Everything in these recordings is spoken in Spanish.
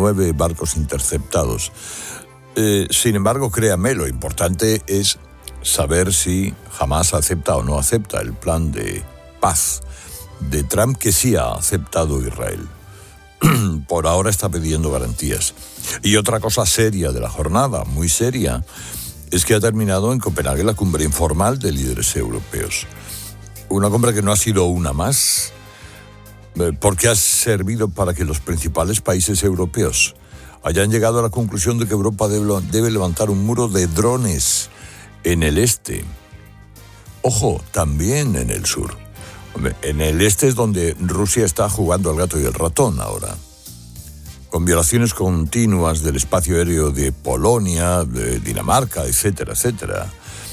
19 barcos interceptados. Sin embargo, créame, lo importante es saber si Hamás acepta o no acepta el plan de paz de Trump, que sí ha aceptado Israel. Por ahora está pidiendo garantías. Y otra cosa seria de la jornada, muy seria, es que ha terminado en Copenhague la cumbre informal de líderes europeos. Una cumbre que no ha sido una más, porque ha servido para que los principales países europeos hayan llegado a la conclusión de que Europa debe levantar un muro de drones en el este. Ojo, también en el sur. En el este es donde Rusia está jugando al gato y el ratón ahora, con violaciones continuas del espacio aéreo de Polonia, de Dinamarca, etcétera, etcétera.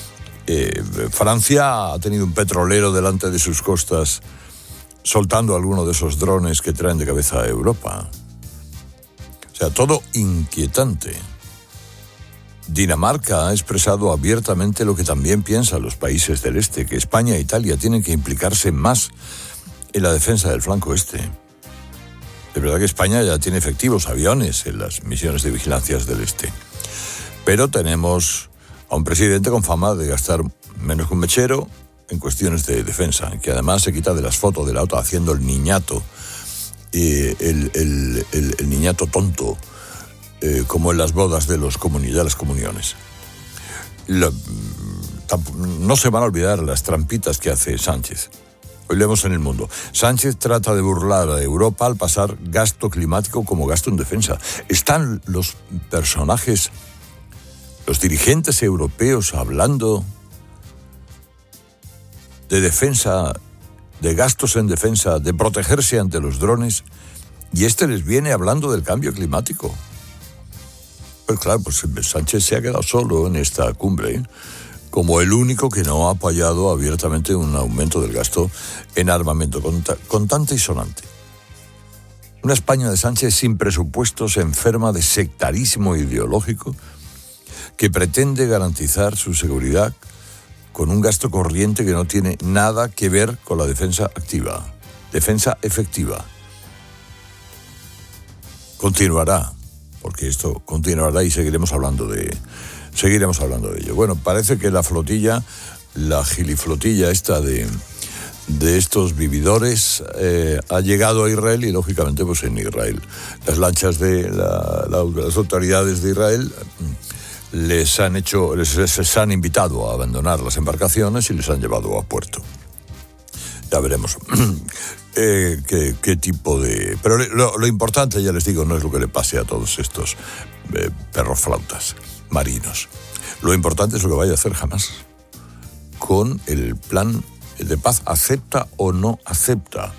Francia ha tenido un petrolero delante de sus costas soltando alguno de esos drones que traen de cabeza a Europa. O sea, todo inquietante. Dinamarca ha expresado abiertamente lo que también piensan los países del este, que España e Italia tienen que implicarse más en la defensa del flanco este. De verdad que España ya tiene efectivos aviones en las misiones de vigilancia del este. Pero tenemos a un presidente con fama de gastar menos que un mechero en cuestiones de defensa, que además se quita de las fotos de la OTAN haciendo el niñato, el niñato tonto, como en las bodas de las comuniones. No se van a olvidar las trampitas que hace Sánchez. Hoy leemos en El Mundo. Sánchez trata de burlar a Europa al pasar gasto climático como gasto en defensa. Están los personajes, los dirigentes europeos hablando de defensa, de gastos en defensa, de protegerse ante los drones, y les viene hablando del cambio climático. Pues claro, pues Sánchez se ha quedado solo en esta cumbre, como el único que no ha apoyado abiertamente un aumento del gasto en armamento, contante y sonante. Una España de Sánchez sin presupuestos, enferma de sectarismo ideológico, que pretende garantizar su seguridad con un gasto corriente que no tiene nada que ver con la defensa activa, defensa efectiva. Continuará, porque esto continuará y seguiremos hablando de ello. Bueno, parece que la flotilla, la giliflotilla esta de estos vividores ha llegado a Israel y lógicamente pues en Israel las lanchas de las autoridades de Israel les han invitado a abandonar las embarcaciones y les han llevado a puerto. Ya veremos qué tipo de... Pero lo importante, ya les digo, no es lo que le pase a todos estos perros flautas marinos. Lo importante es lo que vaya a hacer Hamás con el plan de paz. ¿Acepta o no acepta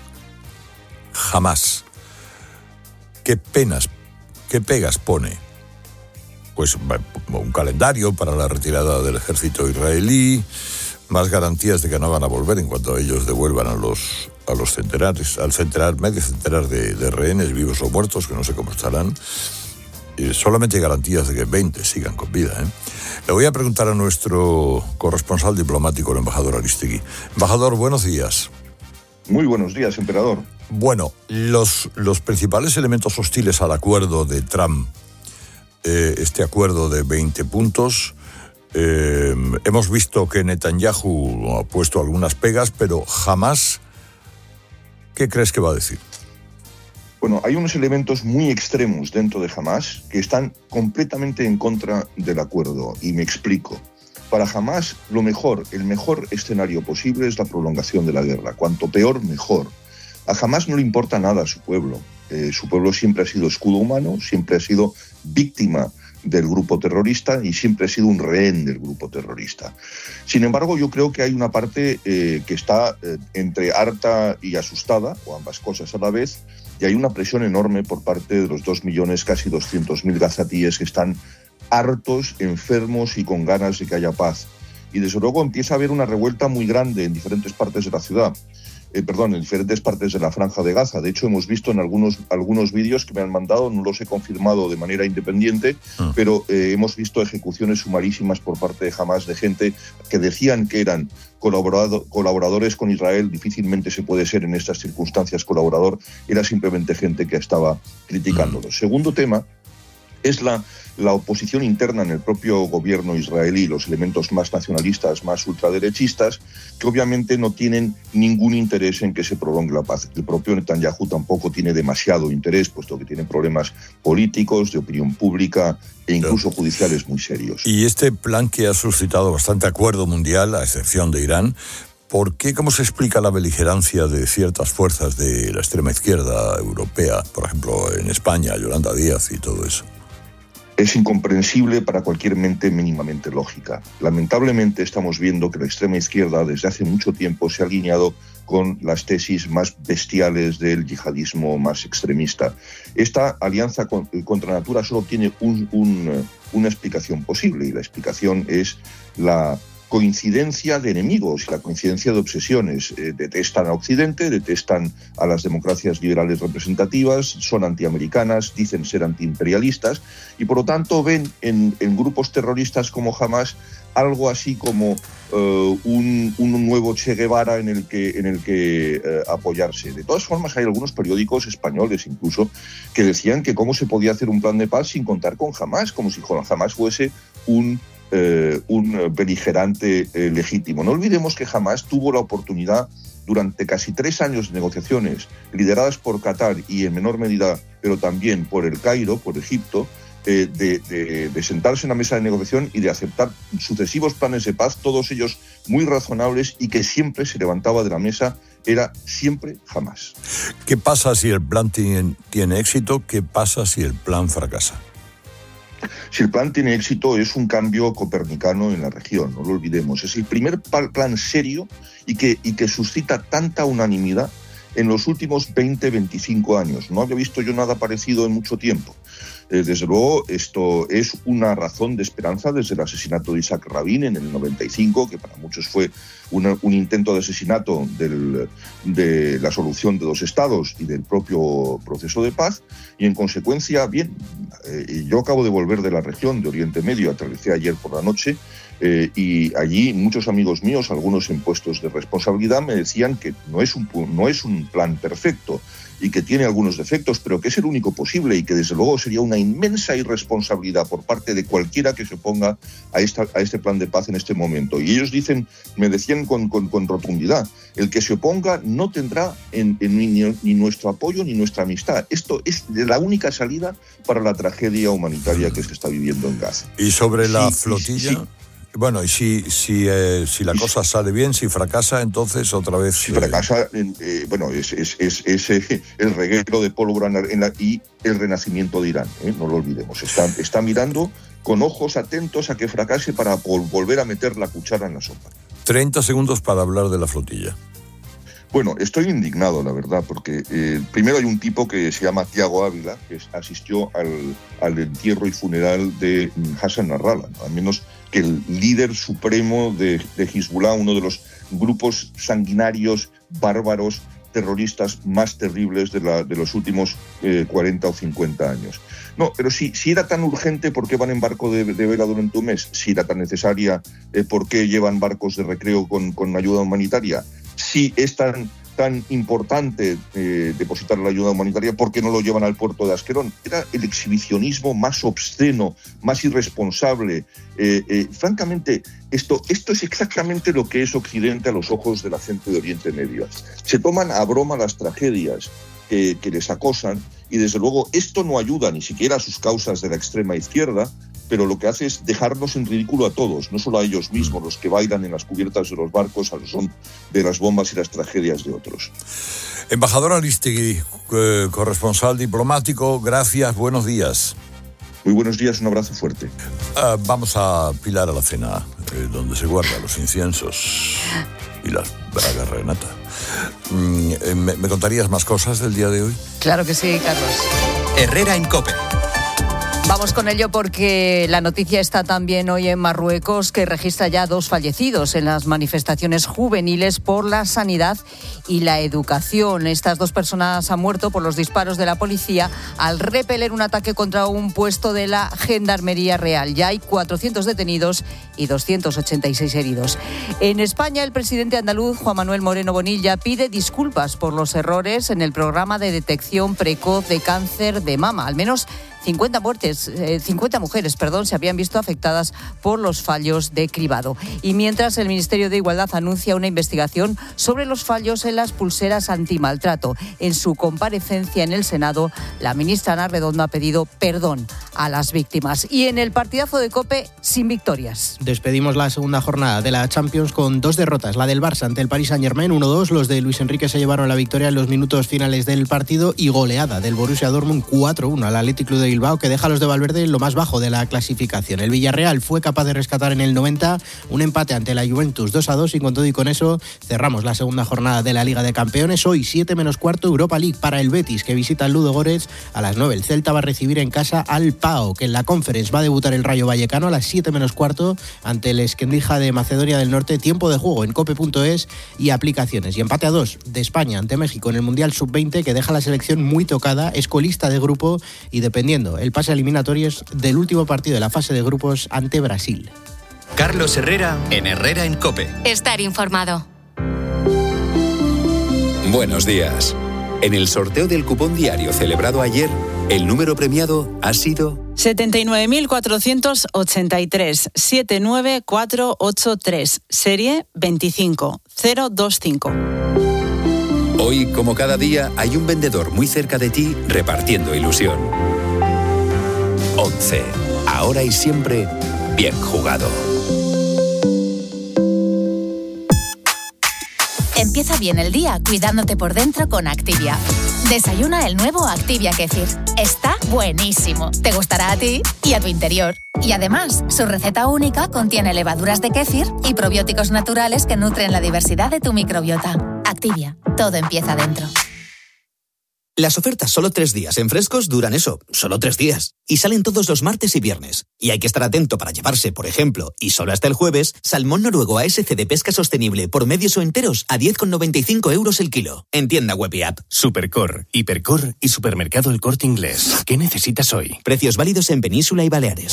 Hamás? ¿Qué pegas pone? Pues un calendario para la retirada del ejército israelí, más garantías de que no van a volver en cuanto ellos devuelvan a los centenares, medio centenar de rehenes vivos o muertos, que no sé cómo estarán. Solamente hay garantías de que 20 sigan con vida. Le voy a preguntar a nuestro corresponsal diplomático, el embajador Aristegui. Embajador, buenos días. Muy buenos días, emperador. Bueno, los principales elementos hostiles al acuerdo de Trump, este acuerdo de 20 puntos, hemos visto que Netanyahu ha puesto algunas pegas, pero jamás, ¿qué crees que va a decir? Bueno, hay unos elementos muy extremos dentro de Hamás que están completamente en contra del acuerdo, y me explico. Para Hamás, el mejor escenario posible es la prolongación de la guerra. Cuanto peor, mejor. A Hamás no le importa nada a su pueblo. Su pueblo siempre ha sido escudo humano, siempre ha sido víctima del grupo terrorista y siempre ha sido un rehén del grupo terrorista. Sin embargo, yo creo que hay una parte que está entre harta y asustada, o ambas cosas a la vez, y hay una presión enorme por parte de los 2 millones, casi 200.000 gazatíes que están hartos, enfermos y con ganas de que haya paz. Y desde luego empieza a haber una revuelta muy grande en diferentes partes de la ciudad. en diferentes partes de la Franja de Gaza. De hecho, hemos visto en algunos vídeos que me han mandado, no los he confirmado de manera independiente, pero hemos visto ejecuciones sumarísimas por parte de Hamás de gente que decían que eran colaboradores con Israel. Difícilmente se puede ser en estas circunstancias colaborador, era simplemente gente que estaba criticándolo. Segundo tema es la oposición interna en el propio gobierno israelí, los elementos más nacionalistas, más ultraderechistas, que obviamente no tienen ningún interés en que se prolongue la paz. El propio Netanyahu tampoco tiene demasiado interés, puesto que tiene problemas políticos, de opinión pública e incluso judiciales muy serios. Y este plan que ha suscitado bastante acuerdo mundial, a excepción de Irán, ¿por qué? ¿Cómo se explica la beligerancia de ciertas fuerzas de la extrema izquierda europea, por ejemplo en España, Yolanda Díaz y todo eso? Es incomprensible para cualquier mente mínimamente lógica. Lamentablemente estamos viendo que la extrema izquierda desde hace mucho tiempo se ha alineado con las tesis más bestiales del yihadismo más extremista. Esta alianza contra natura solo tiene una explicación posible, y la explicación es la coincidencia de enemigos y la coincidencia de obsesiones. Detestan a Occidente, detestan a las democracias liberales representativas, son antiamericanas, dicen ser antiimperialistas, y por lo tanto ven en grupos terroristas como Hamás algo así como un nuevo Che Guevara en el que apoyarse. De todas formas, hay algunos periódicos españoles incluso que decían que cómo se podía hacer un plan de paz sin contar con Hamás, como si Hamás fuese un beligerante legítimo. No olvidemos que Hamás tuvo la oportunidad durante casi 3 años de negociaciones lideradas por Qatar y en menor medida, pero también por el Cairo, por Egipto, de sentarse en la mesa de negociación y de aceptar sucesivos planes de paz, todos ellos muy razonables, y que siempre se levantaba de la mesa, era siempre Hamás. ¿Qué pasa si el plan tiene éxito? ¿Qué pasa si el plan fracasa? Si el plan tiene éxito, es un cambio copernicano en la región, no lo olvidemos. Es el primer plan serio y que suscita tanta unanimidad en los últimos 20-25 años. No había visto yo nada parecido en mucho tiempo. Desde luego, esto es una razón de esperanza desde el asesinato de Isaac Rabin en el 95, que para muchos fue un intento de asesinato de la solución de 2 estados y del propio proceso de paz. Y en consecuencia, bien, yo acabo de volver de la región de Oriente Medio, aterricé ayer por la noche, y allí muchos amigos míos, algunos en puestos de responsabilidad, me decían que no es un plan perfecto y que tiene algunos defectos, pero que es el único posible, y que desde luego sería una inmensa irresponsabilidad por parte de cualquiera que se oponga a este plan de paz en este momento. Y ellos me decían con rotundidad, el que se oponga no tendrá ni nuestro apoyo ni nuestra amistad. Esto es la única salida para la tragedia humanitaria que se está viviendo en Gaza. ¿Y sobre la flotilla? Sí. Bueno, y si la cosa sale bien, si fracasa, entonces otra vez... Si fracasa, es el reguero de pólvora y el renacimiento de Irán, no lo olvidemos. Está mirando con ojos atentos a que fracase para volver a meter la cuchara en la sopa. 30 segundos para hablar de la flotilla. Bueno, estoy indignado, la verdad, porque primero hay un tipo que se llama Tiago Ávila, que asistió al entierro y funeral de Hassan Nasrallah, ¿no? Al menos que el líder supremo de Hezbollah, uno de los grupos sanguinarios, bárbaros, terroristas más terribles de los últimos 40 o 50 años. No, pero si era tan urgente, ¿por qué van en barco de vela durante un mes? Si era tan necesaria, ¿por qué llevan barcos de recreo con ayuda humanitaria? Si es tan importante depositar la ayuda humanitaria, ¿por qué no lo llevan al puerto de Asquelón? Era el exhibicionismo más obsceno, más irresponsable. Francamente, esto es exactamente lo que es Occidente a los ojos de la gente de Oriente Medio. Se toman a broma las tragedias que les acosan, y desde luego esto no ayuda ni siquiera a sus causas de la extrema izquierda, pero lo que hace es dejarnos en ridículo a todos, no solo a ellos mismos, los que bailan en las cubiertas de los barcos al son de las bombas y las tragedias de otros. Embajador Aristegui, corresponsal diplomático, gracias, buenos días. Muy buenos días, un abrazo fuerte. Vamos a Pilar a la cena, donde se guardan los inciensos y las bragas, Renata. ¿Me contarías más cosas del día de hoy? Claro que sí, Carlos. Herrera en COPE. Vamos con ello porque la noticia está también hoy en Marruecos, que registra ya 2 fallecidos en las manifestaciones juveniles por la sanidad y la educación. Estas 2 personas han muerto por los disparos de la policía al repeler un ataque contra un puesto de la Gendarmería Real. Ya hay 400 detenidos y 286 heridos. En España, el presidente andaluz, Juan Manuel Moreno Bonilla, pide disculpas por los errores en el programa de detección precoz de cáncer de mama. Al menos 50 mujeres se habían visto afectadas por los fallos de cribado. Y mientras, el Ministerio de Igualdad anuncia una investigación sobre los fallos en las pulseras antimaltrato. En su comparecencia en el Senado, la ministra Ana Redondo ha pedido perdón a las víctimas. Y en el partidazo de COPE, sin victorias. Despedimos la segunda jornada de la Champions con 2 derrotas. La del Barça ante el Paris Saint-Germain, 1-2. Los de Luis Enrique se llevaron la victoria en los minutos finales del partido, y goleada del Borussia Dortmund 4-1 al Athletic Club de Bilbao, que deja a los de Valverde en lo más bajo de la clasificación. El Villarreal fue capaz de rescatar en el 90 un empate ante la Juventus 2-2, y con todo y con eso cerramos la segunda jornada de la Liga de Campeones. Hoy 7:15 Europa League para el Betis, que visita el Ludogorets. A las 9 el Celta va a recibir en casa al PAOK. En la Conference va a debutar el Rayo Vallecano a las 7:15 ante el Esquendija de Macedonia del Norte. Tiempo de juego en cope.es y aplicaciones. Y empate a 2 de España ante México en el Mundial Sub-20, que deja la selección muy tocada, es colista de grupo y dependiendo el pase eliminatorios del último partido de la fase de grupos ante Brasil. Carlos Herrera en Herrera en COPE. Estar informado. Buenos días. En el sorteo del cupón diario celebrado ayer, el número premiado ha sido 79.483, 79483, serie 25025. Hoy, como cada día, hay un vendedor muy cerca de ti repartiendo ilusión. 11. Ahora y siempre, bien jugado. Empieza bien el día cuidándote por dentro con Activia. Desayuna el nuevo Activia Kéfir. Está buenísimo. Te gustará a ti y a tu interior. Y además, su receta única contiene levaduras de kéfir y probióticos naturales que nutren la diversidad de tu microbiota. Activia. Todo empieza dentro. Las ofertas solo 3 días en Frescos duran eso, solo 3 días. Y salen todos los martes y viernes. Y hay que estar atento para llevarse, por ejemplo, y solo hasta el jueves, salmón noruego ASC de pesca sostenible por medios o enteros a 10,95 € el kilo. En tienda web y app. Supercor, Hipercor y Supermercado El Corte Inglés. ¿Qué necesitas hoy? Precios válidos en Península y Baleares.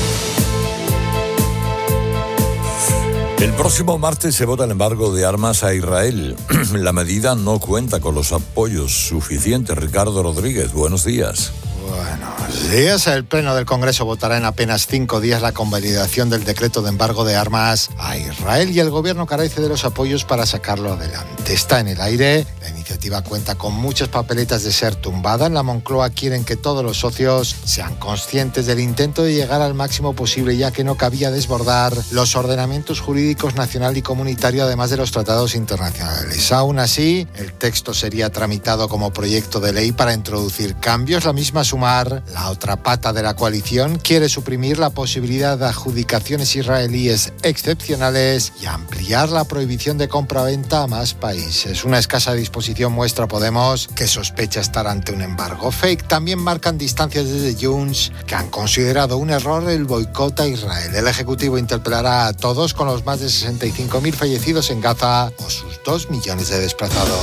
El próximo martes se vota el embargo de armas a Israel. La medida no cuenta con los apoyos suficientes. Ricardo Rodríguez, buenos días. Buenos días. El Pleno del Congreso votará en apenas 5 días la convalidación del decreto de embargo de armas a Israel, y el Gobierno carece de los apoyos para sacarlo adelante. Está en el aire. La iniciativa cuenta con muchas papeletas de ser tumbada. En la Moncloa quieren que todos los socios sean conscientes del intento de llegar al máximo posible, ya que no cabía desbordar los ordenamientos jurídicos nacional y comunitario, además de los tratados internacionales. Aún así, el texto sería tramitado como proyecto de ley para introducir cambios. La misma Sumar, la otra pata de la coalición, quiere suprimir la posibilidad de adjudicaciones israelíes excepcionales y ampliar la prohibición de compra-venta a más países. Una escasa disposición muestra Podemos, que sospecha estar ante un embargo fake. También marcan distancias desde Junts, que han considerado un error el boicot a Israel. El Ejecutivo interpelará a todos con los más de 65.000 fallecidos en Gaza o sus 2 millones de desplazados.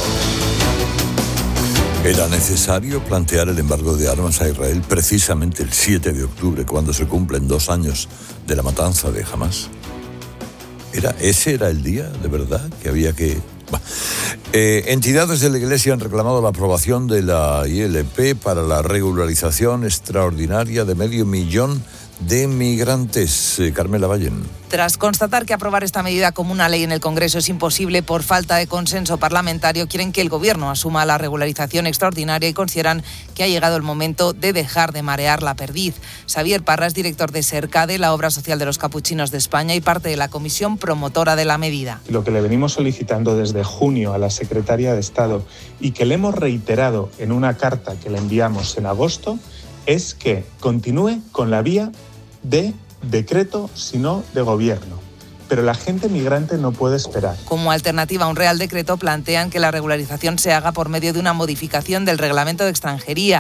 ¿Era necesario plantear el embargo de armas a Israel precisamente el 7 de octubre, cuando se cumplen 2 años de la matanza de Hamás? ¿Ese era el día, de verdad, que había que...? Entidades de la Iglesia han reclamado la aprobación de la ILP para la regularización extraordinaria de 500.000 de migrantes. Carmela Vallen. Tras constatar que aprobar esta medida como una ley en el Congreso es imposible por falta de consenso parlamentario, quieren que el Gobierno asuma la regularización extraordinaria y consideran que ha llegado el momento de dejar de marear la perdiz. Xavier Parra es director de SERCADE, la obra social de los Capuchinos de España, y parte de la comisión promotora de la medida. Lo que le venimos solicitando desde junio a la Secretaría de Estado y que le hemos reiterado en una carta que le enviamos en agosto es que continúe con la vía de decreto, sino de gobierno. Pero la gente migrante no puede esperar. Como alternativa a un real decreto, plantean que la regularización se haga por medio de una modificación del reglamento de extranjería.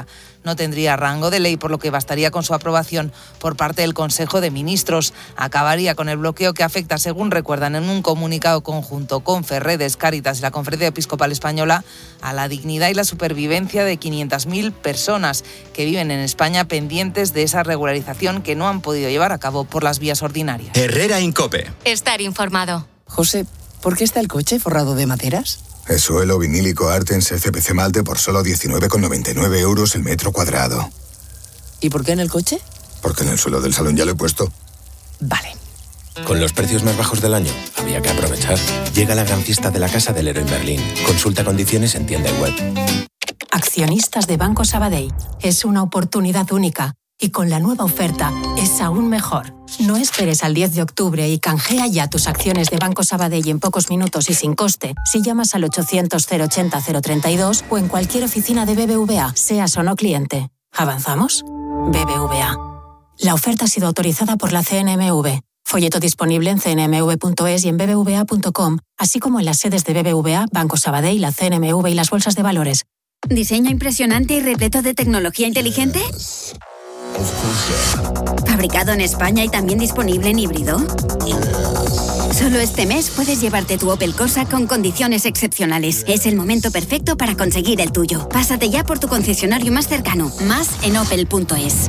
no tendría rango de ley, por lo que bastaría con su aprobación por parte del Consejo de Ministros. Acabaría con el bloqueo que afecta, según recuerdan en un comunicado conjunto con Ferredes, Cáritas y la Conferencia Episcopal Española, a la dignidad y la supervivencia de 500.000 personas que viven en España pendientes de esa regularización que no han podido llevar a cabo por las vías ordinarias. Herrera Incope. Estar informado. José, ¿por qué está el coche forrado de maderas? Es suelo vinílico Artense CPC Malte por solo 19,99 euros el metro cuadrado. ¿Y por qué en el coche? Porque en el suelo del salón ya lo he puesto. Vale. Con los precios más bajos del año, había que aprovechar. Llega la gran fiesta de la Casa del Héroe en Berlín. Consulta condiciones en tienda y web. Accionistas de Banco Sabadell. Es una oportunidad única. Y con la nueva oferta, es aún mejor. No esperes al 10 de octubre y canjea ya tus acciones de Banco Sabadell en pocos minutos y sin coste si llamas al 800-080-032 o en cualquier oficina de BBVA, seas o no cliente. ¿Avanzamos? BBVA. La oferta ha sido autorizada por la CNMV. Folleto disponible en cnmv.es y en bbva.com, así como en las sedes de BBVA, Banco Sabadell, la CNMV y las bolsas de valores. ¿Diseño impresionante y repleto de tecnología inteligente? ¿Fabricado en España y también disponible en híbrido? Solo este mes puedes llevarte tu Opel Corsa con condiciones excepcionales. Es el momento perfecto para conseguir el tuyo. Pásate ya por tu concesionario más cercano. Más en opel.es.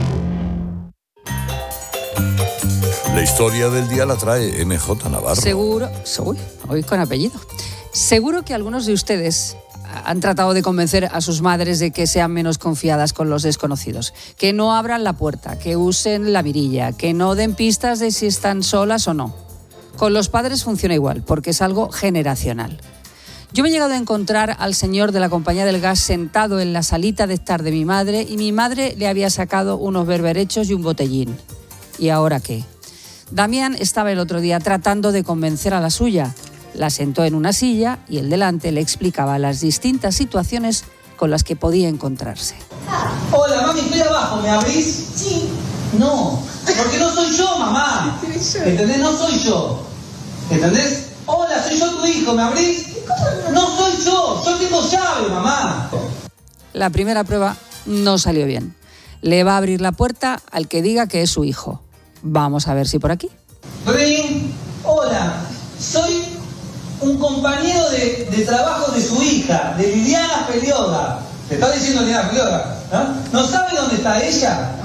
La historia del día la trae MJ Navarro. Seguro, hoy con apellido. Seguro que algunos de ustedes han tratado de convencer a sus madres de que sean menos confiadas con los desconocidos, que no abran la puerta, que usen la mirilla, que no den pistas de si están solas o no. Con los padres funciona igual, porque es algo generacional. Yo me he llegado a encontrar al señor de la compañía del gas sentado en la salita de estar de mi madre y mi madre le había sacado unos berberechos y un botellín. ¿Y ahora qué? Damián estaba el otro día tratando de convencer a la suya. La sentó en una silla y el delante le explicaba las distintas situaciones con las que podía encontrarse. Hola, mami, estoy abajo, ¿me abrís? Sí. No, porque no soy yo, mamá. ¿Entendés? No soy yo. ¿Entendés? Hola, soy yo tu hijo, ¿me abrís? No soy yo tengo llave, mamá. La primera prueba no salió bien. Le va a abrir la puerta al que diga que es su hijo. Vamos a ver si por aquí. Ring, hola, soy un compañero de trabajo de su hija, de Liliana Pelioda. ¿Te está diciendo Liliana Pelioda? ¿No sabe dónde está ella?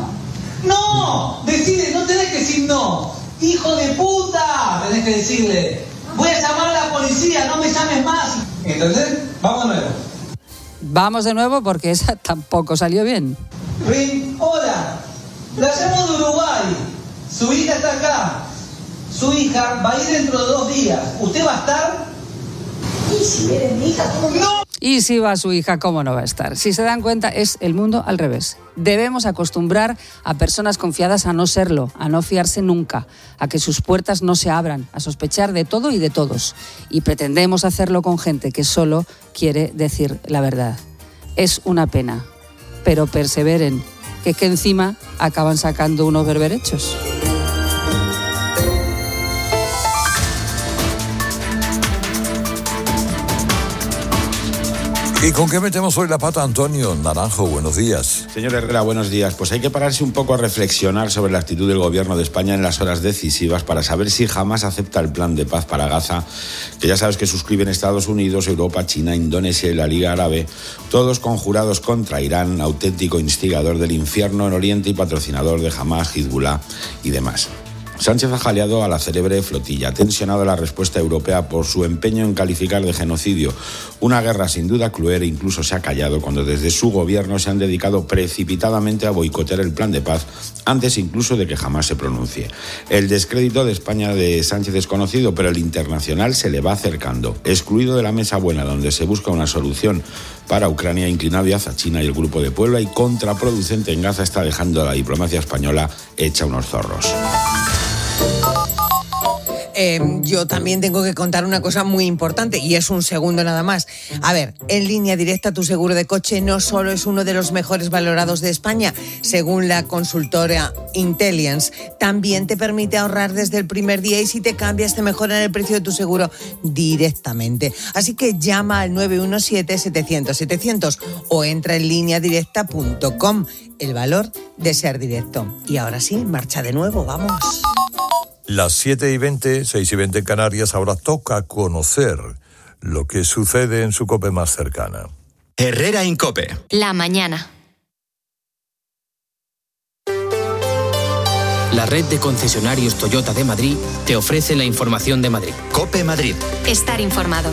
No, decide, no tenés que decir no. Hijo de puta, tenés que decirle. Voy a llamar a la policía, no me llames más. ¿Entendés? Vamos de nuevo. Vamos de nuevo porque esa tampoco salió bien. Ring, hola, la llamo de Uruguay. Su hija está acá. Su hija va a ir dentro de 2 días. ¿Usted va a estar? ¿Y si viene mi hija? ¿Cómo no? Y si va su hija, ¿cómo no va a estar? Si se dan cuenta, es el mundo al revés. Debemos acostumbrar a personas confiadas a no serlo, a no fiarse nunca, a que sus puertas no se abran, a sospechar de todo y de todos. Y pretendemos hacerlo con gente que solo quiere decir la verdad. Es una pena, pero perseveren, que es que encima acaban sacando unos berberechos. ¿Y con qué metemos hoy la pata, Antonio Naranjo? Buenos días. Señor Herrera, buenos días. Pues hay que pararse un poco a reflexionar sobre la actitud del gobierno de España en las horas decisivas para saber si jamás acepta el plan de paz para Gaza, que ya sabes que suscriben Estados Unidos, Europa, China, Indonesia y la Liga Árabe, todos conjurados contra Irán, auténtico instigador del infierno en Oriente y patrocinador de Hamás, Hezbollah y demás. Sánchez ha jaleado a la célebre flotilla, ha tensionado la respuesta europea por su empeño en calificar de genocidio una guerra sin duda cruel e incluso se ha callado cuando desde su gobierno se han dedicado precipitadamente a boicotear el plan de paz antes incluso de que jamás se pronuncie. El descrédito de España de Sánchez es conocido, pero el internacional se le va acercando. Excluido de la mesa buena donde se busca una solución para Ucrania, inclinado hacia China y el Grupo de Puebla, y contraproducente en Gaza, está dejando a la diplomacia española hecha unos zorros. Yo también tengo que contar una cosa muy importante y es un segundo nada más. A ver, en Línea Directa tu seguro de coche no solo es uno de los mejores valorados de España, según la consultora Intelliance, también te permite ahorrar desde el primer día y si te cambias te mejoran el precio de tu seguro directamente. Así que llama al 917-700-700 o entra en lineadirecta.com. El valor de ser directo. Y ahora sí, marcha de nuevo, vamos. Las 7:20, 6:20 en Canarias, ahora toca conocer lo que sucede en su COPE más cercana. Herrera Incope. La mañana. La red de concesionarios Toyota de Madrid te ofrece la información de Madrid. COPE Madrid. Estar informado.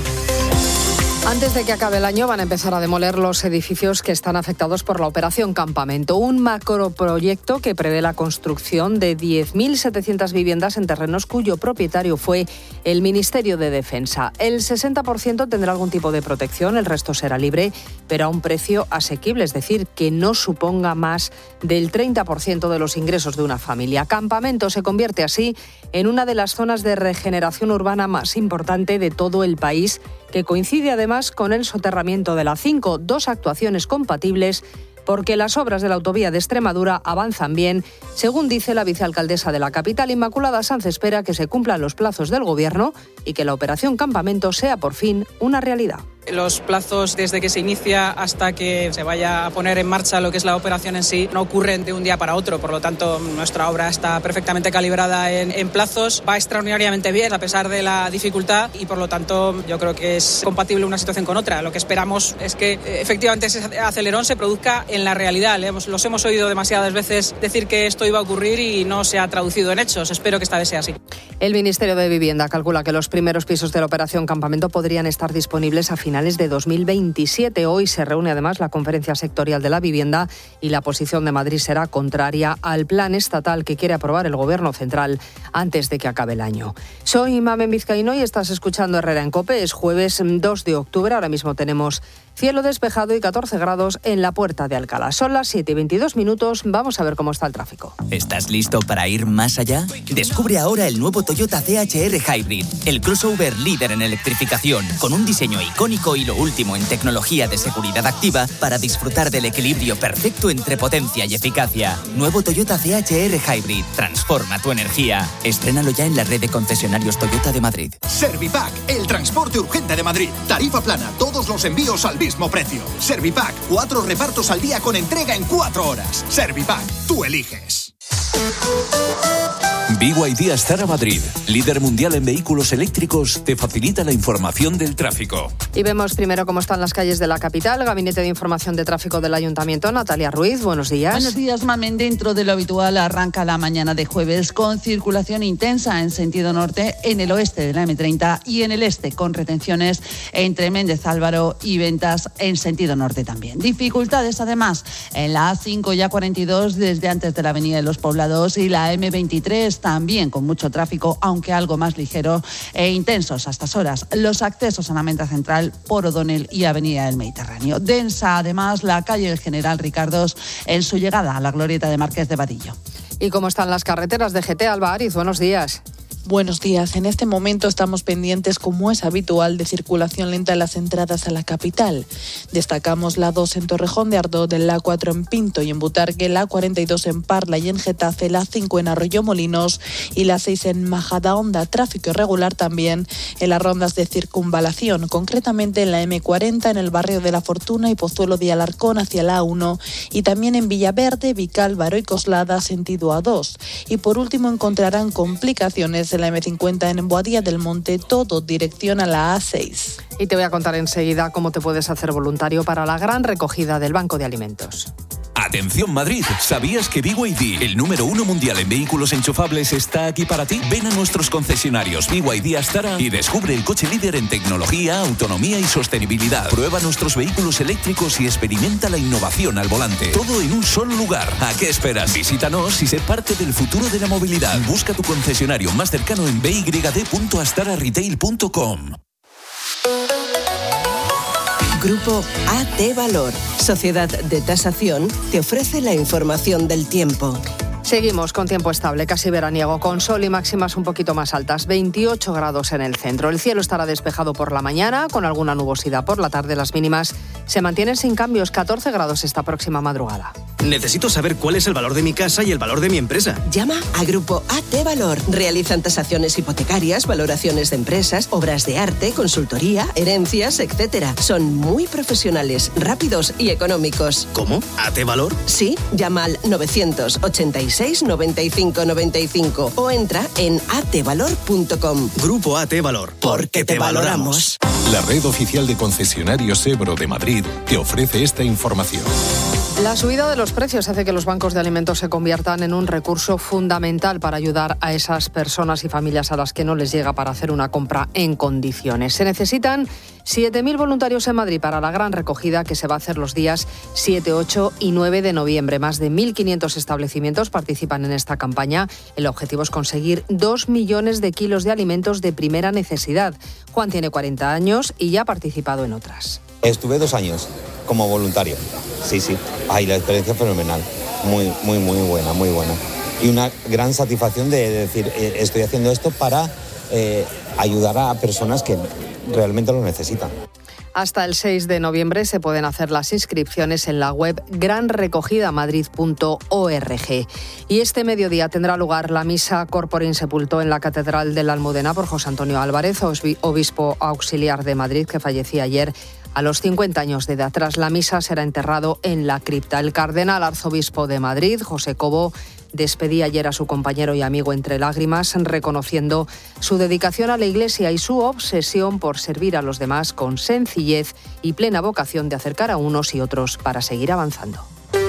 Antes de que acabe el año van a empezar a demoler los edificios que están afectados por la Operación Campamento, un macroproyecto que prevé la construcción de 10.700 viviendas en terrenos cuyo propietario fue el Ministerio de Defensa. El 60% tendrá algún tipo de protección, el resto será libre, pero a un precio asequible, es decir, que no suponga más del 30% de los ingresos de una familia. Campamento se convierte así en una de las zonas de regeneración urbana más importante de todo el país, que coincide además con el soterramiento de la A5, dos actuaciones compatibles porque las obras de la autovía de Extremadura avanzan bien, según dice la vicealcaldesa de la capital. Inmaculada Sanz espera que se cumplan los plazos del Gobierno y que la Operación Campamento sea por fin una realidad. Los plazos desde que se inicia hasta que se vaya a poner en marcha lo que es la operación en sí no ocurren de un día para otro, por lo tanto nuestra obra está perfectamente calibrada en plazos, va extraordinariamente bien a pesar de la dificultad y por lo tanto yo creo que es compatible una situación con otra. Lo que esperamos es que efectivamente ese acelerón se produzca en la realidad. Los hemos oído demasiadas veces decir que esto iba a ocurrir y no se ha traducido en hechos. Espero que esta vez sea así. El Ministerio de Vivienda calcula que los primeros pisos de la Operación Campamento podrían estar disponibles a finales de 2027. Hoy se reúne además la Conferencia Sectorial de la Vivienda y la posición de Madrid será contraria al plan estatal que quiere aprobar el Gobierno central antes de que acabe el año. Soy Mamen Vizcaíno y estás escuchando Herrera en COPE. Es jueves 2 de octubre. Ahora mismo tenemos cielo despejado y 14 grados en la Puerta de Alcalá. Son las 7:22. Vamos a ver cómo está el tráfico. ¿Estás listo para ir más allá? Descubre ahora el nuevo Toyota CHR Hybrid, el crossover líder en electrificación, con un diseño icónico y lo último en tecnología de seguridad activa para disfrutar del equilibrio perfecto entre potencia y eficacia. Nuevo Toyota CHR Hybrid. Transforma tu energía. Estrénalo ya en la red de concesionarios Toyota de Madrid. Servipack, el transporte urgente de Madrid. Tarifa plana, todos los envíos al mismo precio. Servipack, 4 repartos al día con entrega en 4 horas. Servipack, tú eliges. BYD Astara Madrid, líder mundial en vehículos eléctricos, te facilita la información del tráfico. Y vemos primero cómo están las calles de la capital. Gabinete de Información de Tráfico del Ayuntamiento, Natalia Ruiz, buenos días. Buenos días, Mamen. Dentro de lo habitual arranca la mañana de jueves con circulación intensa en sentido norte en el oeste de la M30 y en el este con retenciones entre Méndez Álvaro y Ventas en sentido norte también. Dificultades además en la A5 y A42 desde antes de la Avenida de los Poblados y la M23 también con mucho tráfico, aunque algo más ligero e intensos a estas horas. Los accesos a la Menta Central por O'Donnell y Avenida del Mediterráneo. Densa además la calle del General Ricardos en su llegada a la glorieta de Marqués de Vadillo. ¿Y cómo están las carreteras de GT? Alba Ariz, buenos días. Buenos días. En este momento estamos pendientes, como es habitual, de circulación lenta en las entradas a la capital. Destacamos la 2 en Torrejón de Ardoz, la 4 en Pinto y en Butarque, la 42 en Parla y en Getafe, la 5 en Arroyomolinos y la 6 en Majadahonda. Tráfico irregular también en las rondas de circunvalación, concretamente en la M40 en el barrio de La Fortuna y Pozuelo de Alarcón hacia la A1 y también en Villaverde, Vicálvaro y Coslada sentido A2. Y por último encontrarán complicaciones en la M50 en Boadilla del Monte, todo dirección a la A6. Y te voy a contar enseguida cómo te puedes hacer voluntario para la gran recogida del Banco de Alimentos. Atención Madrid, ¿sabías que BYD, el número 1 mundial en vehículos enchufables, está aquí para ti? Ven a nuestros concesionarios BYD Astara y descubre el coche líder en tecnología, autonomía y sostenibilidad. Prueba nuestros vehículos eléctricos y experimenta la innovación al volante. Todo en un solo lugar. ¿A qué esperas? Visítanos y sé parte del futuro de la movilidad. Busca tu concesionario más cercano en byd.astararetail.com. Grupo AT Valor, Sociedad de Tasación, te ofrece la información del tiempo. Seguimos con tiempo estable, casi veraniego, con sol y máximas un poquito más altas, 28 grados en el centro. El cielo estará despejado por la mañana, con alguna nubosidad por la tarde. Las mínimas se mantienen sin cambios, 14 grados esta próxima madrugada. Necesito saber cuál es el valor de mi casa y el valor de mi empresa. Llama a Grupo AT Valor. Realizan tasaciones hipotecarias, valoraciones de empresas, obras de arte, consultoría, herencias, etc. Son muy profesionales, rápidos y económicos. ¿Cómo? ¿AT Valor? Sí, llama al 986 95 95 o entra en atvalor.com. Grupo AT Valor. Porque te valoramos. La red oficial de concesionarios Ebro de Madrid te ofrece esta información. La subida de los precios hace que los bancos de alimentos se conviertan en un recurso fundamental para ayudar a esas personas y familias a las que no les llega para hacer una compra en condiciones. Se necesitan 7.000 voluntarios en Madrid para la gran recogida que se va a hacer los días 7, 8 y 9 de noviembre. Más de 1.500 establecimientos participan en esta campaña. El objetivo es conseguir 2 millones de kilos de alimentos de primera necesidad. Juan tiene 40 años y ya ha participado en otras. Estuve 2 años como voluntario. Sí. Ay, la experiencia fenomenal. Muy buena, muy buena. Y una gran satisfacción de decir, estoy haciendo esto para ayudar a personas que realmente lo necesitan. Hasta el 6 de noviembre se pueden hacer las inscripciones en la web granrecogidamadrid.org. Y este mediodía tendrá lugar la misa Corpore in Sepulto en la Catedral de la Almudena por José Antonio Álvarez, obispo auxiliar de Madrid, que fallecía ayer a los 50 años de edad. Tras la misa será enterrado en la cripta. El cardenal arzobispo de Madrid, José Cobo, despedía ayer a su compañero y amigo entre lágrimas, reconociendo su dedicación a la Iglesia y su obsesión por servir a los demás con sencillez y plena vocación de acercar a unos y otros para seguir avanzando.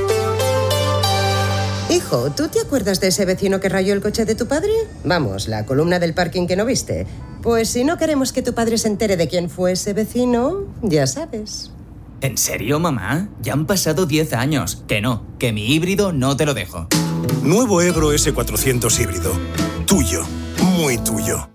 Hijo, ¿tú te acuerdas de ese vecino que rayó el coche de tu padre? Vamos, la columna del parking que no viste. Pues si no queremos que tu padre se entere de quién fue ese vecino, ya sabes. ¿En serio, mamá? Ya han pasado 10 años. Que mi híbrido no te lo dejo. Nuevo Ebro S400 híbrido. Tuyo, muy tuyo.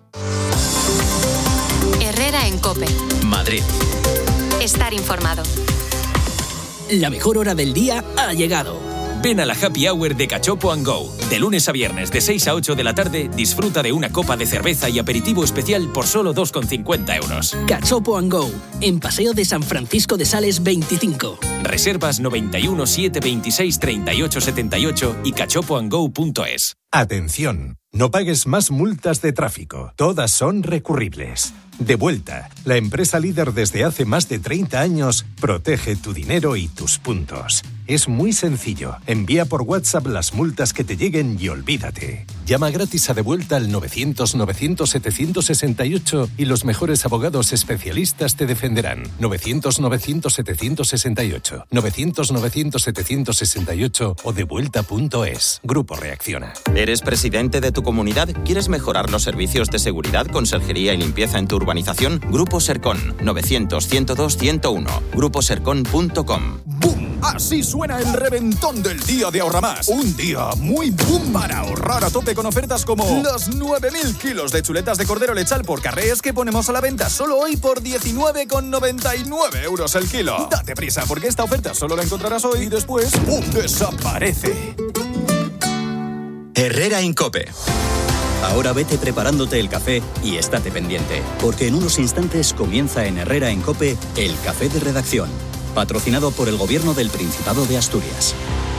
Herrera en COPE. Madrid. Estar informado. La mejor hora del día ha llegado. Ven a la Happy Hour de Cachopo & Go. De lunes a viernes, de 6 a 8 de la tarde, disfruta de una copa de cerveza y aperitivo especial por solo 2,50 euros. Cachopo & Go, en Paseo de San Francisco de Sales 25. Reservas 91 726 38 78 y cachopoandgo.es. Atención, no pagues más multas de tráfico. Todas son recurribles. Devuelta, la empresa líder desde hace más de 30 años, protege tu dinero y tus puntos. Es muy sencillo. Envía por WhatsApp las multas que te lleguen y olvídate. Llama gratis a Devuelta al 900-900-768 y los mejores abogados especialistas te defenderán. 900-900-768, 900-900-768 o devuelta.es. Grupo Reacciona. ¿Eres presidente de tu comunidad? ¿Quieres mejorar los servicios de seguridad, conserjería y limpieza en tu urbanización? Grupo Sercon, 900-102-101, gruposercon.com. ¡Bum! Así suena el reventón del Día de Ahorramás. Un día muy boom para ahorrar a tope con ofertas como los 9.000 kilos de chuletas de cordero lechal por carrés que ponemos a la venta solo hoy por 19,99 euros el kilo. Date prisa porque esta oferta solo la encontrarás hoy y después ¡pum! Desaparece. Herrera en COPE. Ahora vete preparándote el café y estate pendiente, porque en unos instantes comienza en Herrera en COPE el Café de Redacción, patrocinado por el Gobierno del Principado de Asturias.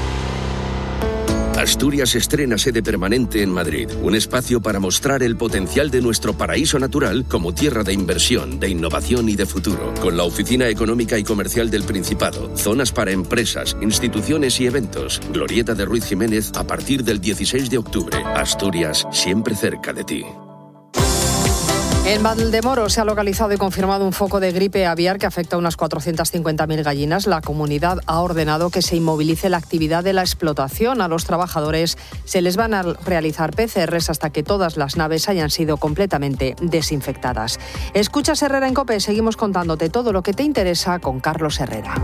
Asturias estrena sede permanente en Madrid, un espacio para mostrar el potencial de nuestro paraíso natural como tierra de inversión, de innovación y de futuro, con la Oficina Económica y Comercial del Principado, zonas para empresas, instituciones y eventos. Glorieta de Ruiz Jiménez a partir del 16 de octubre. Asturias, siempre cerca de ti. En Valdemoro se ha localizado y confirmado un foco de gripe aviar que afecta a unas 450.000 gallinas. La comunidad ha ordenado que se inmovilice la actividad de la explotación. A los trabajadores se les van a realizar PCRs hasta que todas las naves hayan sido completamente desinfectadas. Escuchas Herrera en COPE, seguimos contándote todo lo que te interesa con Carlos Herrera.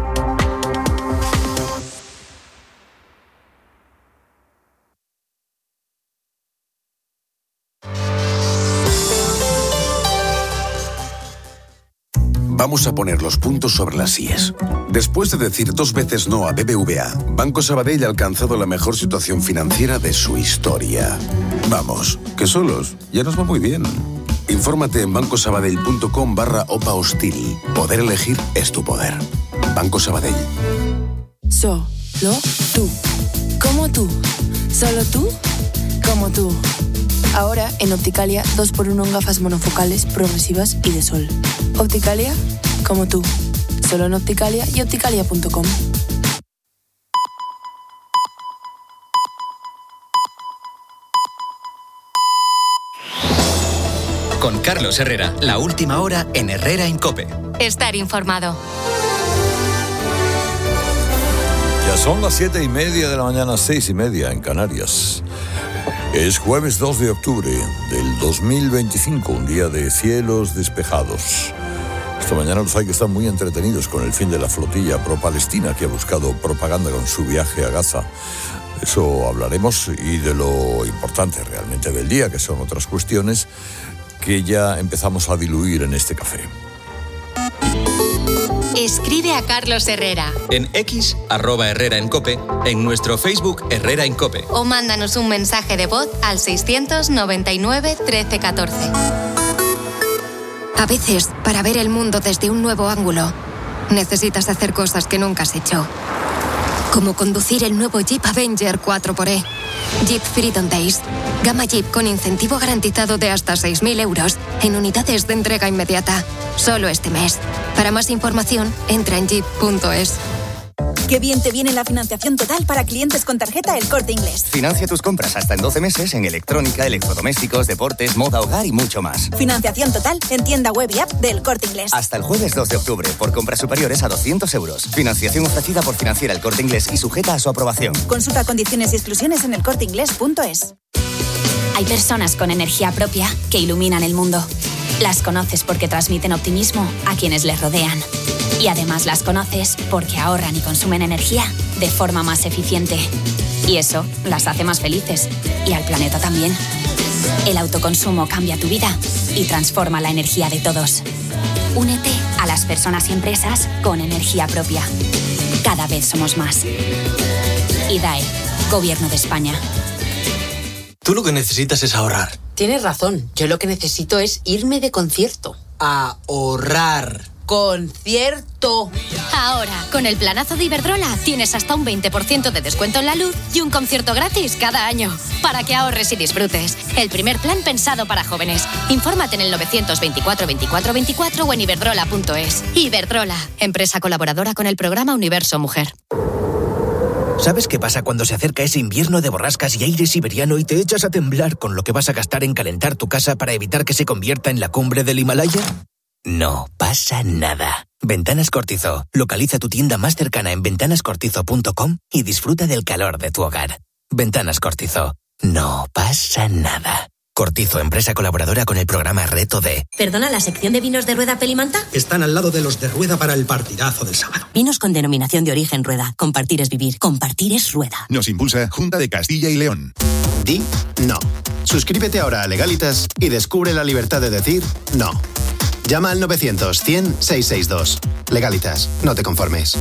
vamos a poner los puntos sobre las IES. Después de decir 2 veces no a BBVA, Banco Sabadell ha alcanzado la mejor situación financiera de su historia. Vamos, que solos ya nos va muy bien. Infórmate en bancosabadell.com/OPA hostil. Poder elegir es tu poder. Banco Sabadell. Solo tú. Como tú. Solo tú. Como tú. Ahora en Opticalia 2x1 en gafas monofocales, progresivas y de sol. Opticalia, como tú. Solo en Opticalia y opticalia.com. Con Carlos Herrera, la última hora en Herrera en COPE. Estar informado. Ya son las 7:30 de la mañana, 6:30 en Canarias. Es jueves 2 de octubre del 2025, un día de cielos despejados. Esta mañana los hay que están muy entretenidos con el fin de la flotilla pro-palestina que ha buscado propaganda con su viaje a Gaza. De eso hablaremos y de lo importante realmente del día, que son otras cuestiones que ya empezamos a diluir en este café. Escribe a Carlos Herrera. En X, @Herrera en COPE, en nuestro Facebook Herrera en COPE. O mándanos un mensaje de voz al 699 1314. A veces, para ver el mundo desde un nuevo ángulo, necesitas hacer cosas que nunca has hecho. Como conducir el nuevo Jeep Avenger 4xe. Jeep Freedom Days. Gama Jeep con incentivo garantizado de hasta 6.000 euros en unidades de entrega inmediata. Solo este mes. Para más información, entra en jeep.es. Qué bien te viene la financiación total para clientes con tarjeta El Corte Inglés. Financia tus compras hasta en 12 meses en electrónica, electrodomésticos, deportes, moda, hogar y mucho más. Financiación total en tienda web y app del Corte Inglés. Hasta el jueves 2 de octubre, por compras superiores a 200 euros. Financiación ofrecida por Financiera El Corte Inglés y sujeta a su aprobación. Consulta condiciones y exclusiones en elcorteinglés.es. Hay personas con energía propia que iluminan el mundo. Las conoces porque transmiten optimismo a quienes les rodean. Y además las conoces porque ahorran y consumen energía de forma más eficiente. Y eso las hace más felices. Y al planeta también. El autoconsumo cambia tu vida y transforma la energía de todos. Únete a las personas y empresas con energía propia. Cada vez somos más. IDAE, Gobierno de España. Tú lo que necesitas es ahorrar. Tienes razón. Yo lo que necesito es irme de concierto. Ahorrar. ¡Concierto! Ahora, con el planazo de Iberdrola, tienes hasta un 20% de descuento en la luz y un concierto gratis cada año. Para que ahorres y disfrutes. El primer plan pensado para jóvenes. Infórmate en el 924 24 24 o en iberdrola.es. Iberdrola, empresa colaboradora con el programa Universo Mujer. ¿Sabes qué pasa cuando se acerca ese invierno de borrascas y aire siberiano y te echas a temblar con lo que vas a gastar en calentar tu casa para evitar que se convierta en la cumbre del Himalaya? No pasa nada. Ventanas Cortizo. Localiza tu tienda más cercana en ventanascortizo.com y disfruta del calor de tu hogar. Ventanas Cortizo. No pasa nada. Cortizo, empresa colaboradora con el programa Reto D. ¿Perdona, la sección de vinos de Rueda Pelimanta? Están al lado de los de Rueda para el partidazo del sábado. Vinos con denominación de origen Rueda. Compartir es vivir. Compartir es Rueda. Nos impulsa Junta de Castilla y León. Di no. Suscríbete ahora a Legalitas y descubre la libertad de decir no. Llama al 900-100-662. Legalitas, no te conformes.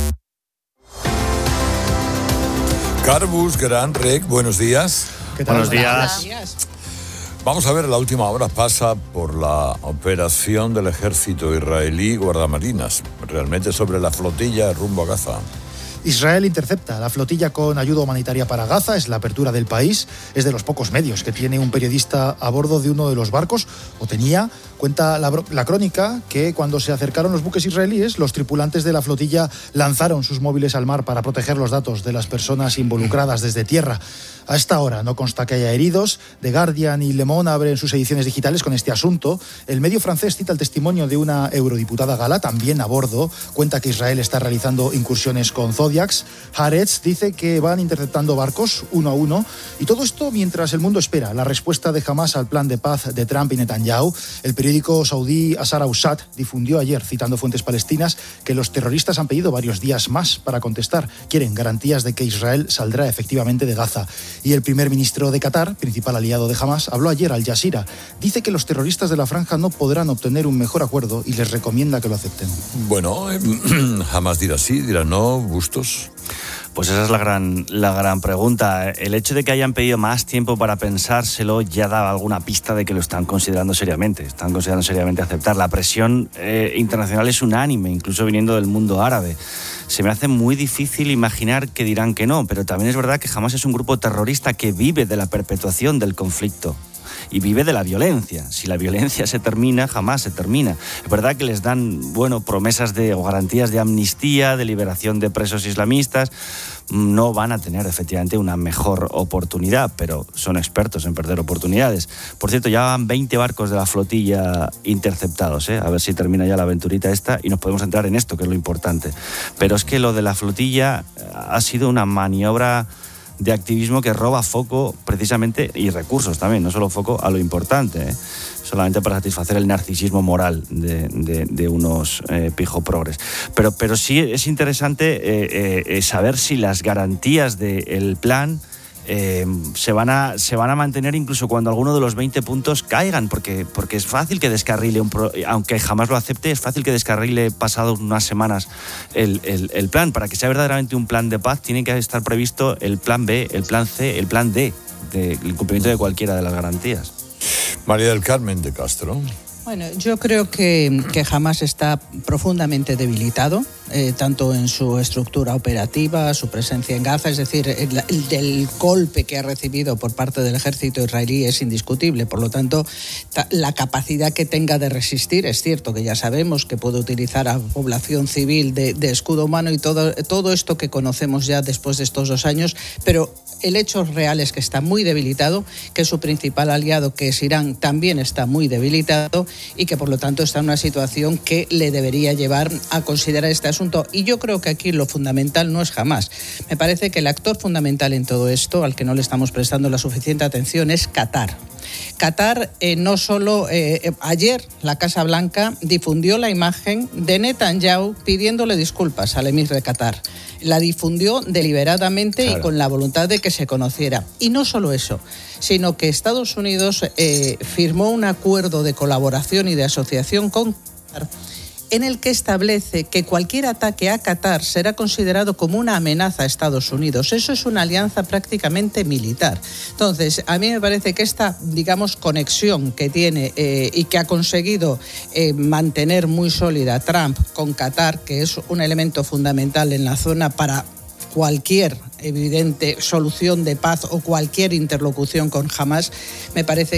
Carbus Gran Rec, buenos días. ¿Qué tal? Buenos días. Vamos a ver, la última hora pasa por la operación del ejército israelí guardamarinas, realmente sobre la flotilla rumbo a Gaza. Israel intercepta la flotilla con ayuda humanitaria para Gaza, es la apertura del país, es de los pocos medios que tiene un periodista a bordo de uno de los barcos, o tenía. Cuenta la crónica que cuando se acercaron los buques israelíes, los tripulantes de la flotilla lanzaron sus móviles al mar para proteger los datos de las personas involucradas desde tierra. A esta hora no consta que haya heridos. The Guardian y Le Monde abren sus ediciones digitales con este asunto. El medio francés cita el testimonio de una eurodiputada gala, también a bordo. Cuenta que Israel está realizando incursiones con Zodiacs, Haaretz dice que van interceptando barcos uno a uno, y todo esto mientras el mundo espera la respuesta de Hamás al plan de paz de Trump y Netanyahu. El periódico saudí Asar Ausat difundió ayer, citando fuentes palestinas, que los terroristas han pedido varios días más para contestar. Quieren garantías de que Israel saldrá efectivamente de Gaza. Y el primer ministro de Qatar, principal aliado de Hamás, habló ayer al Jazeera. Dice que los terroristas de la franja no podrán obtener un mejor acuerdo y les recomienda que lo acepten. Bueno, Hamás dirá sí, dirá no, Bustos. Pues esa es la gran pregunta. El hecho de que hayan pedido más tiempo para pensárselo ya da alguna pista de que lo están considerando seriamente. Están considerando seriamente aceptar. La presión internacional es unánime, incluso viniendo del mundo árabe. Se me hace muy difícil imaginar que dirán que no, pero también es verdad que Hamás es un grupo terrorista que vive de la perpetuación del conflicto. Y vive de la violencia. Si la violencia se termina, jamás se termina. Es verdad que les dan, promesas o garantías de amnistía, de liberación de presos islamistas. No van a tener efectivamente una mejor oportunidad, pero son expertos en perder oportunidades. Por cierto, ya van 20 barcos de la flotilla interceptados, A ver si termina ya la aventurita esta y nos podemos entrar en esto, que es lo importante. Pero es que lo de la flotilla ha sido una maniobra de activismo que roba foco precisamente y recursos también, no solo foco a lo importante, solamente para satisfacer el narcisismo moral de unos pijoprogres. Pero sí es interesante saber si las garantías del plan se van a mantener incluso cuando alguno de los 20 puntos caigan, porque es fácil que descarrile, aunque jamás lo acepte, es fácil que descarrile pasado unas semanas el plan. Para que sea verdaderamente un plan de paz tiene que estar previsto el plan B, el plan C, el plan D, del cumplimiento de cualquiera de las garantías. María del Carmen de Castro. Bueno, yo creo que Hamás está profundamente debilitado, tanto en su estructura operativa, su presencia en Gaza, es decir, el golpe que ha recibido por parte del ejército israelí es indiscutible. Por lo tanto, la capacidad que tenga de resistir, es cierto que ya sabemos que puede utilizar a población civil de escudo humano y todo esto que conocemos ya después de estos 2 años, pero el hecho real es que está muy debilitado, que su principal aliado, que es Irán, también está muy debilitado y que por lo tanto está en una situación que le debería llevar a considerar este asunto. Y yo creo que aquí lo fundamental no es Hamás. Me parece que el actor fundamental en todo esto, al que no le estamos prestando la suficiente atención, es Qatar. Qatar no solo... ayer la Casa Blanca difundió la imagen de Netanyahu pidiéndole disculpas al emir de Qatar. La difundió deliberadamente, claro, y con la voluntad de que se conociera. Y no solo eso, sino que Estados Unidos firmó un acuerdo de colaboración y de asociación con Qatar, en el que establece que cualquier ataque a Qatar será considerado como una amenaza a Estados Unidos. Eso es una alianza prácticamente militar. Entonces, a mí me parece que esta, conexión que tiene y que ha conseguido mantener muy sólida Trump con Qatar, que es un elemento fundamental en la zona para cualquier evidente solución de paz o cualquier interlocución con Hamás, me parece